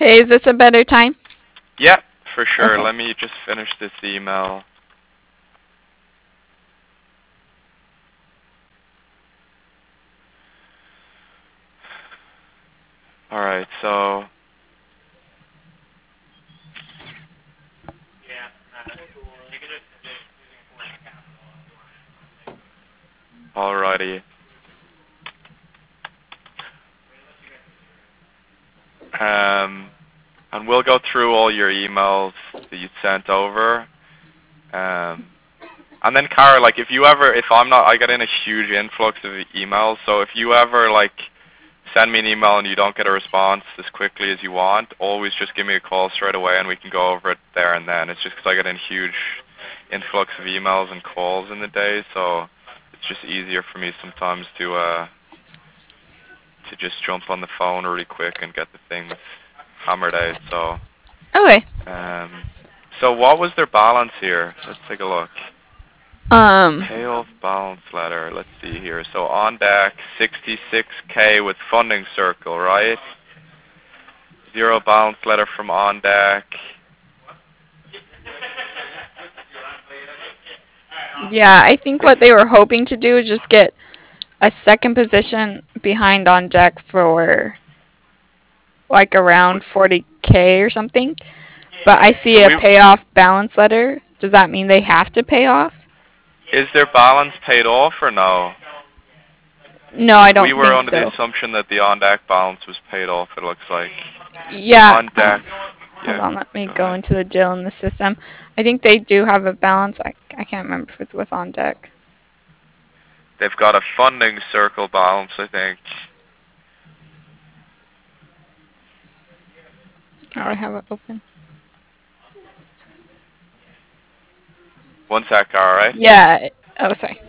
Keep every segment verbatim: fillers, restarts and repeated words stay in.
Hey, is this a better time? Yeah, for sure. Okay. Let me just finish this email. Alright, so... Alrighty. Um, and we'll go through all your emails that you sent over. Um, and then, Cara, like, if you ever, if I'm not, I get in a huge influx of emails, so if you ever, like, send me an email and you don't get a response as quickly as you want, always just give me a call straight away and we can go over it there and then. It's just because I get in huge influx of emails and calls in the day, so it's just easier for me sometimes to uh, to just jump on the phone really quick and get the things hammered out. So, Okay. um, so what was their balance here? Let's take a look. Um. Payoff balance letter. Let's see here. So on deck, sixty-six K with funding circle, right? Zero balance letter from on deck. Yeah, I think what they were hoping to do is just get a second position behind on deck for like around forty K or something. But I see So a we payoff balance letter. Does that mean they have to pay off? is their balance paid off or no? No, I We don't were think under the so. assumption that the on deck balance was paid off. It looks like Yeah. on Um, deck. hold Yeah, on, let me go go ahead. into the deal in the system. I think they do have a balance. I, I can't remember if it's with on deck. They've got a funding circle balance, I think. Oh, I have it open. One sec, all right. Yeah. Oh, sorry.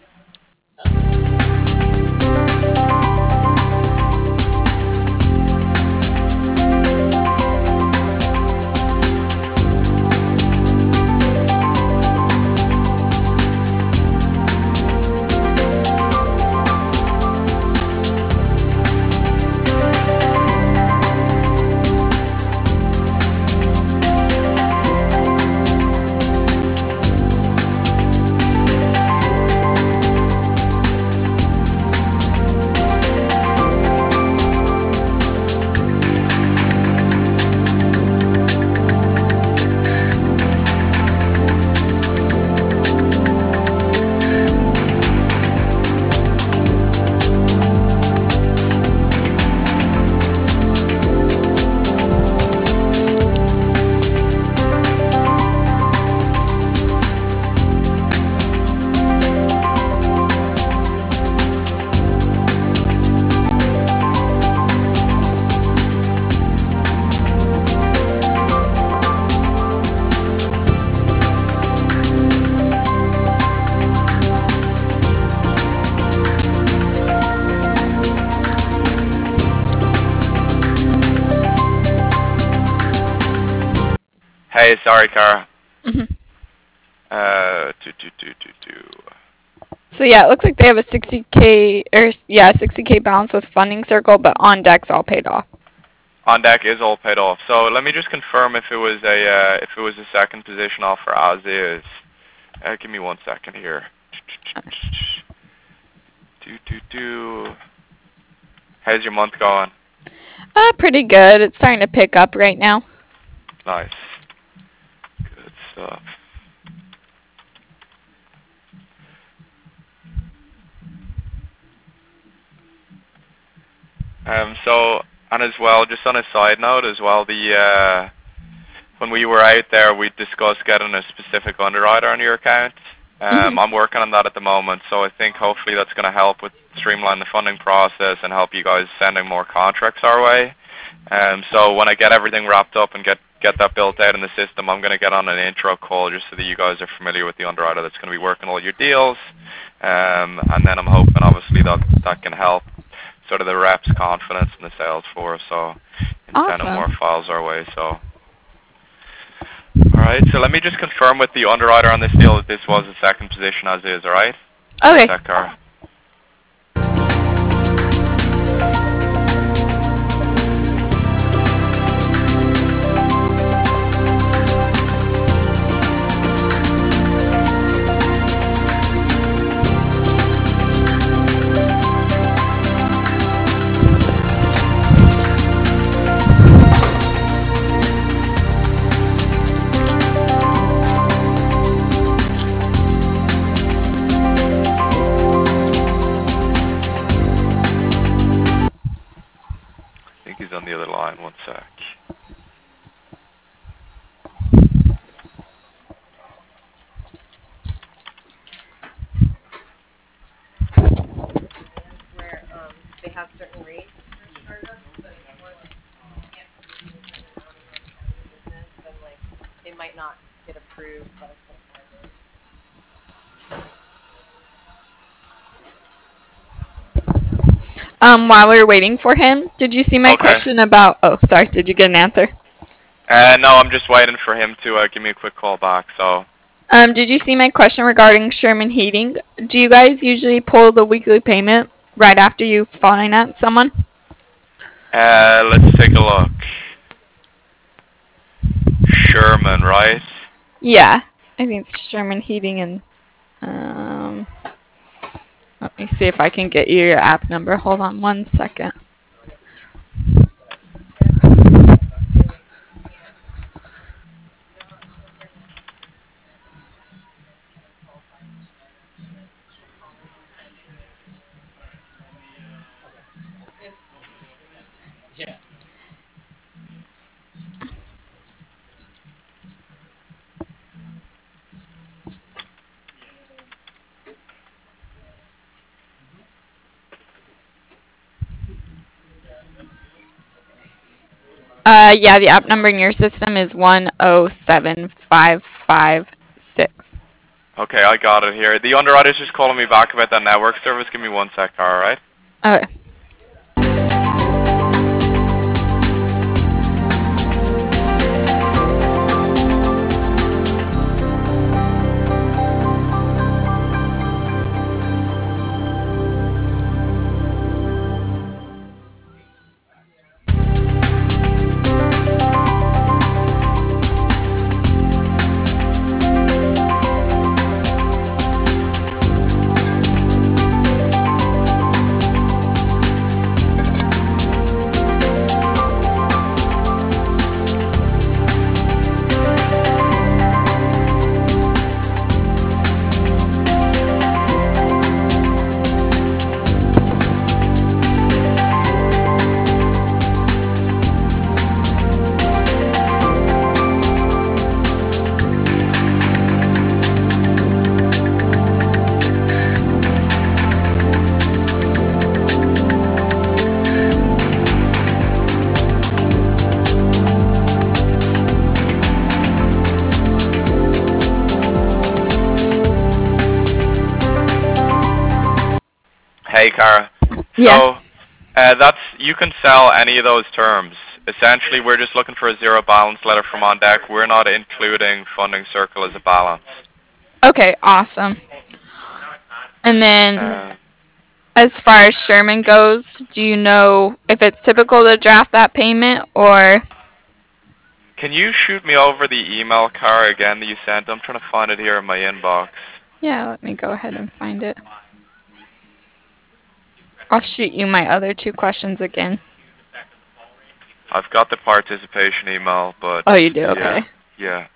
Hey, sorry, Cara. Mhm. Uh, do, do, do, do, do. So yeah, it looks like they have a sixty K or yeah, sixty K balance with funding circle, but on deck's all paid off. On deck is all paid off. So let me just confirm if it was a uh, if it was a second position offer as is. Uh, give me one second here. Do do do. How's your month going? Uh, pretty good. It's starting to pick up right now. Nice. Good stuff. Um, so, and as well, just on a side note as well, the uh, when we were out there, we discussed getting a specific underwriter on your account. Mhm. Um, I'm working on that at the moment, so I think hopefully that's going to help with streamline the funding process and help you guys sending more contracts our way. Um, so when I get everything wrapped up and get get that built out in the system, I'm going to get on an intro call just so that you guys are familiar with the underwriter that's going to be working all your deals. Um, and then I'm hoping, obviously, that that can help sort of the reps' confidence in the sales force, so in sending more Awesome. files our way. So, all right. So let me just confirm with the underwriter on this deal that this was the second position as is. All right. One Okay. sec, Cara. one sec. Where um, they have certain rates for startups, but if you want to get permission to turn around and run a family business, then like they might not get approved by the full timer. Um, while we were waiting for him, did you see my Okay. question about? Oh, sorry. Did you get an answer? Uh, no, I'm just waiting for him to uh, give me a quick call back. So, Um, did you see my question regarding Sherman Heating? Do you guys usually pull the weekly payment right after you finance someone? uh, let's take a look. Sherman, right? Yeah, I think it's Sherman Heating and um. Let me see if I can get you your app number. Hold on one second. Uh, yeah, the app number in your system is one oh seven five five six. Okay, I got it here. The underwriter's just calling me back about that network service. Give me one sec, alright? Okay. Hey, Cara. Yeah. So, uh, that's, you can sell any of those terms. Essentially, we're just looking for a zero balance letter from on deck. We're not including funding circle as a balance. Okay, awesome. And then, Uh, as far as Sherman goes, do you know if it's typical to draft that payment or? can you shoot me over the email, Cara, again that you sent? I'm trying to find it here in my inbox. Yeah, let me go ahead and find it. I'll shoot you my other two questions again. I've got the participation email, but Oh, you do? yeah, Okay. yeah.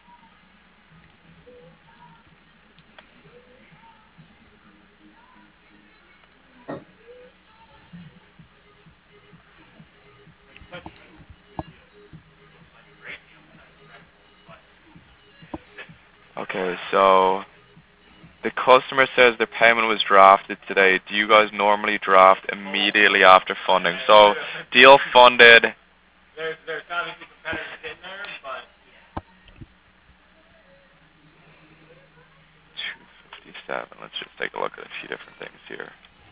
Okay, so the customer says their payment was drafted today. Do you guys normally draft immediately after funding? So deal funded. There's there's obviously competitors in there, but two fifty-seven. Let's just take a look at a few different things here.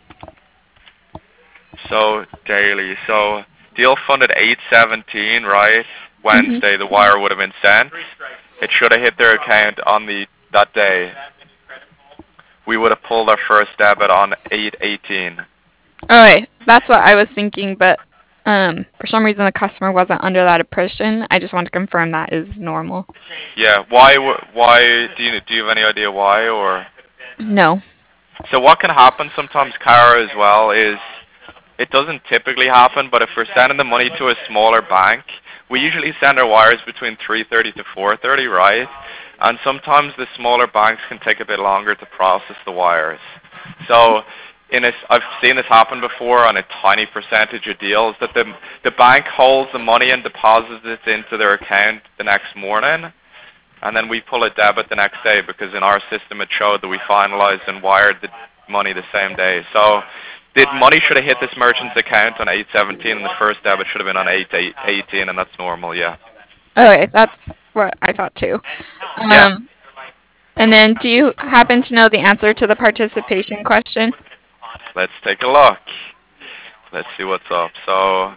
So daily. So deal funded eight seventeen, right? Wednesday, the wire would have been sent. three strikes. It should have hit their account on the that day. That many credit pulls. We would have pulled our first debit on eight eighteen. Alright, that's what I was thinking, but um, for some reason the customer wasn't under that impression. I just want to confirm that is normal. Yeah. Why? w- Why? Do you do you have any idea why or? No. So what can happen sometimes, Cara, as well, is it doesn't typically happen, but if we're sending the money to a smaller bank, we usually send our wires between three thirty to four thirty, right? And sometimes the smaller banks can take a bit longer to process the wires. So in a, I've seen this happen before on a tiny percentage of deals, that the the bank holds the money and deposits it into their account the next morning, and then we pull a debit the next day, because in our system it showed that we finalized and wired the money the same day. So the money should have hit this merchant's account on eight seventeen, and the first debit should have been on eight eighteen, and that's normal, yeah. Okay, that's what I thought too. Yeah. Um, and then, do you happen to know the answer to the participation question? Let's take a look. Let's see what's up. So,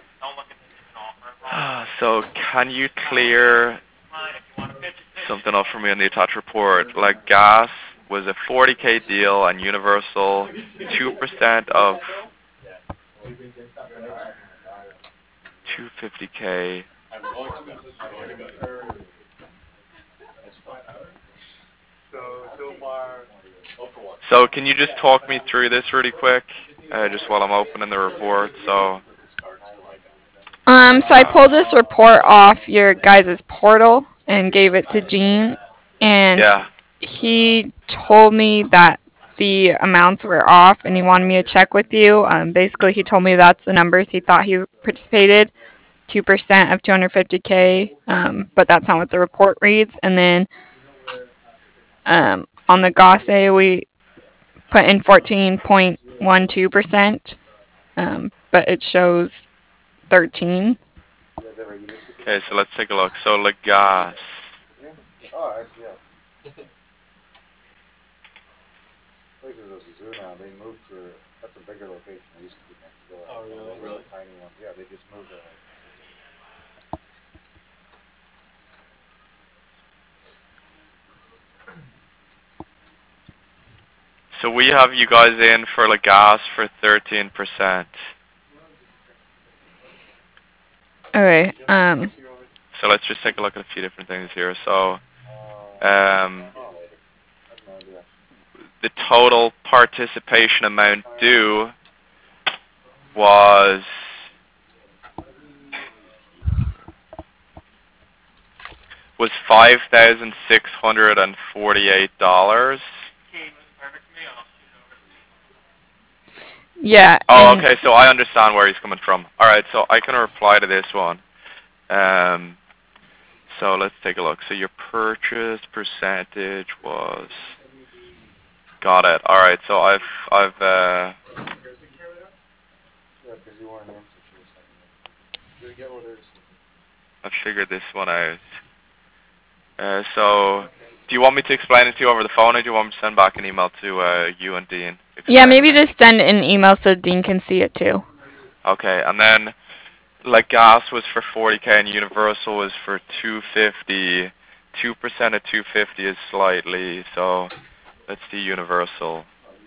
so can you clear something up for me on the attached report? Like, gas was a forty K deal, and Universal two percent of two hundred fifty K. So can you just talk me through this really quick, uh, just while I'm opening the report? So. Um, so I pulled this report off your guys' portal and gave it to Gene, and Yeah. he told me that the amounts were off, and he wanted me to check with you. Um, basically, he told me that's the numbers he thought he participated, two percent of two hundred fifty K, um, but that's not what the report reads. And then um, on the Gosse, we put in fourteen point one two percent, um, but it shows thirteen. Okay, so let's take a look. So Lagasse. Places is a zoo now. They moved to that's a bigger location. They used to be next door. Oh, really? Those little tiny ones. Yeah, they just moved there. So we have you guys in for Lagasse for thirteen percent. Okay. Um. So let's just take a look at a few different things here. So, um, the total participation amount due was was five thousand six hundred and forty-eight dollars. Yeah. Oh, and- okay. So I understand where he's coming from. All right. So I can reply to this one. Um. So let's take a look. So your purchase percentage was. Got it. All right. So I've I've uh. Yeah, because you weren't in, so she was saying. Did you get orders? I've figured this one out. Uh, so, do you want me to explain it to you over the phone, or do you want me to send back an email to uh, you and Dean? Yeah, maybe just send an email so Dean can see it too. Okay, and then, like, gas was for forty K and Universal was for two fifty. two percent of two fifty is slightly, so let's do Universal.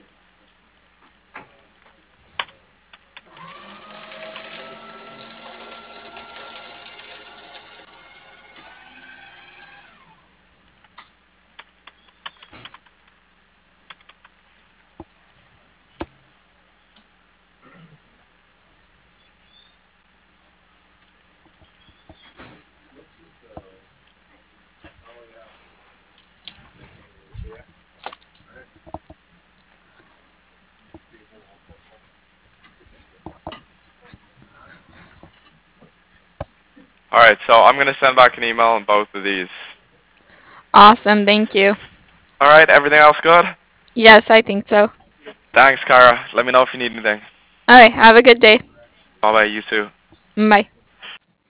Alright, so I'm going to send back an email on both of these. Awesome, thank you. Alright, everything else good? Yes, I think so. Thanks, Kara. Let me know if you need anything. Alright, have a good day. Bye-bye, you too. Bye.